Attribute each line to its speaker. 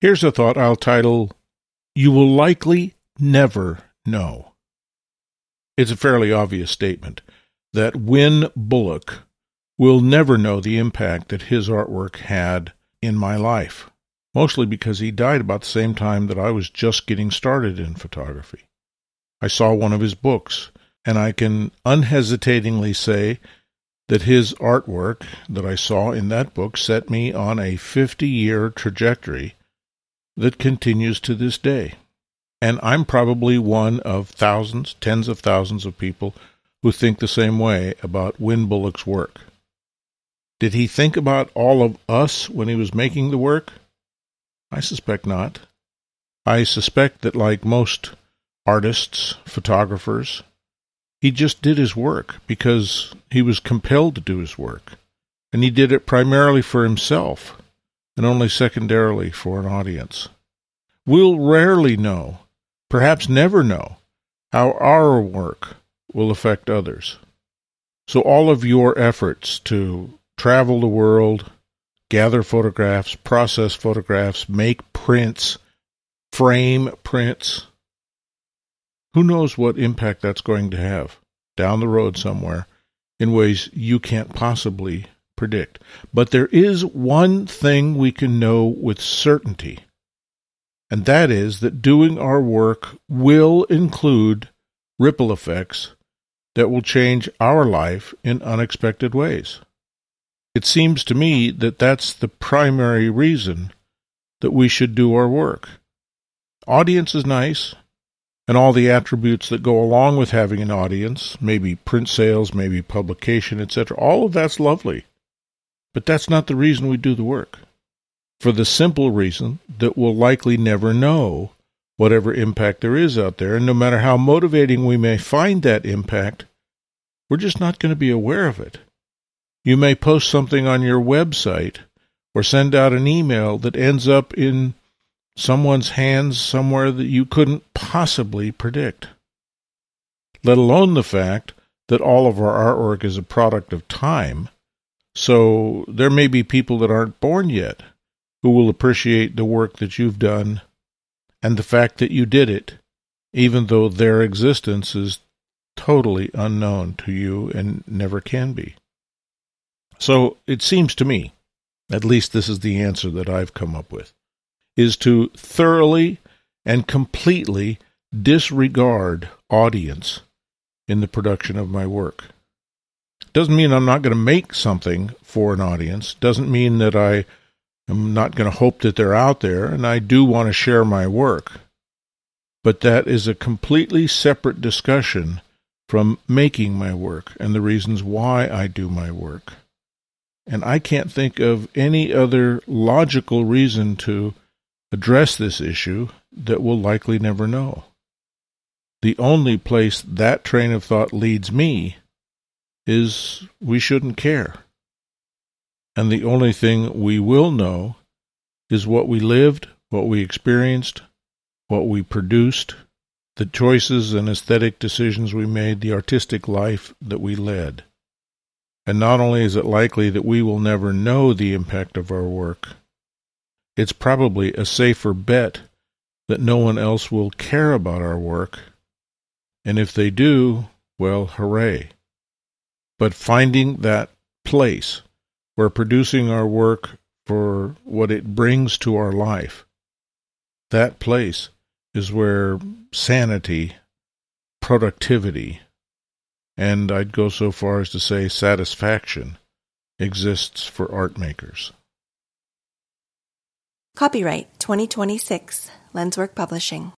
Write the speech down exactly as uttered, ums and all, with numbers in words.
Speaker 1: Here's a thought I'll title, You Will Likely Never Know. It's a fairly obvious statement that Win Bullock will never know the impact that his artwork had in my life, mostly because he died about the same time that I was just getting started in photography. I saw one of his books, and I can unhesitatingly say that his artwork that I saw in that book set me on a fifty-year trajectory that continues to this day. And I'm probably one of thousands, tens of thousands of people who think the same way about Win Bullock's work. Did he think about all of us when he was making the work? I suspect not. I suspect that, like most artists, photographers, he just did his work because he was compelled to do his work. And he did it primarily for himself and only secondarily for an audience. We'll rarely know, perhaps never know, how our work will affect others. So all of your efforts to travel the world, gather photographs, process photographs, make prints, frame prints, who knows what impact that's going to have down the road somewhere in ways you can't possibly predict. But there is one thing we can know with certainty, and that is that doing our work will include ripple effects that will change our life in unexpected ways. It seems to me that that's the primary reason that we should do our work. Audience is nice, and all the attributes that go along with having an audience, maybe print sales, maybe publication, et cetera, all of that's lovely. But that's not the reason we do the work. For the simple reason that we'll likely never know whatever impact there is out there, and no matter how motivating we may find that impact, we're just not going to be aware of it. You may post something on your website or send out an email that ends up in someone's hands somewhere that you couldn't possibly predict. Let alone the fact that all of our artwork is a product of time, so there may be people that aren't born yet who will appreciate the work that you've done and the fact that you did it, even though their existence is totally unknown to you and never can be. So it seems to me, at least this is the answer that I've come up with, is to thoroughly and completely disregard audience in the production of my work. Doesn't mean I'm not going to make something for an audience. Doesn't mean that I am not going to hope that they're out there, and I do want to share my work. But that is a completely separate discussion from making my work and the reasons why I do my work. And I can't think of any other logical reason to address this issue that we'll likely never know. The only place that train of thought leads me is we shouldn't care. And the only thing we will know is what we lived, what we experienced, what we produced, the choices and aesthetic decisions we made, the artistic life that we led. And not only is it likely that we will never know the impact of our work, it's probably a safer bet that no one else will care about our work. And if they do, well, hooray. But finding that place where producing our work for what it brings to our life, that place is where sanity, productivity, and I'd go so far as to say satisfaction exists for art makers.
Speaker 2: Copyright twenty twenty-six, Lenswork Publishing.